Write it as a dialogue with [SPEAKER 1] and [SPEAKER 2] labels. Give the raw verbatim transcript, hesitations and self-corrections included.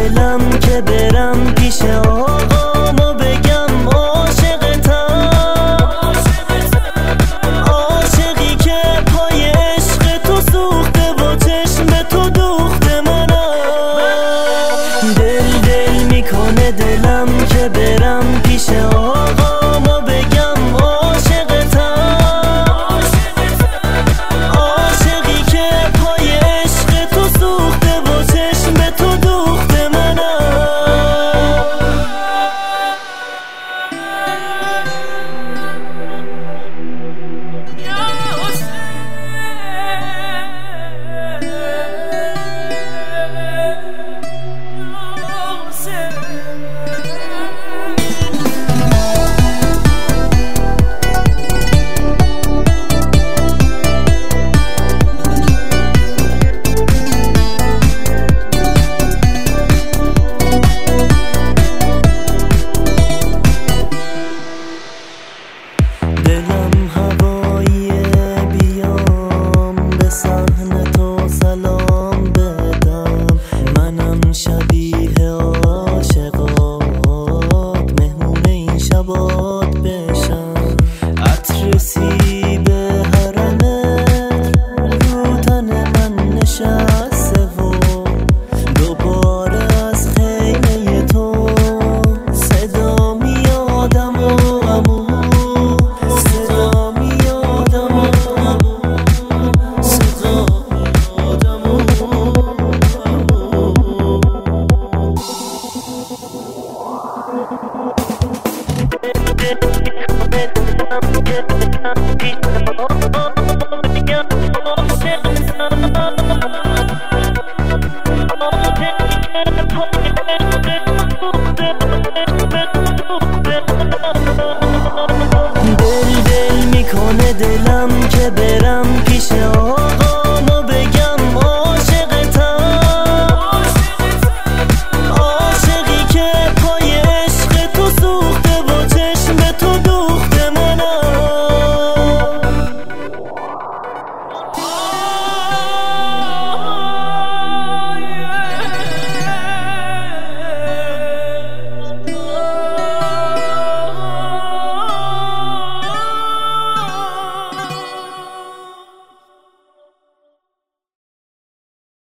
[SPEAKER 1] دلم که برم پیش آقام و بگم عاشقتم، عاشقی که پای عشق تو سوخته و چشم تو دوخته منم. دل دل میکنه دلم که برم پیش آقام و بگم عاشقتم، عاشقی که پای عشق تو سوخته و چشم تو دوخته منم. دلم هواییه بیام به صحن تو سلام بدم، منم شبیه عاشقات مهمون این شبات بشم. عطر سیب حرمت رو تن من نشسته و دوباره از خیمه تو صدا میادم و عمو دل دل میکنه دلم که برم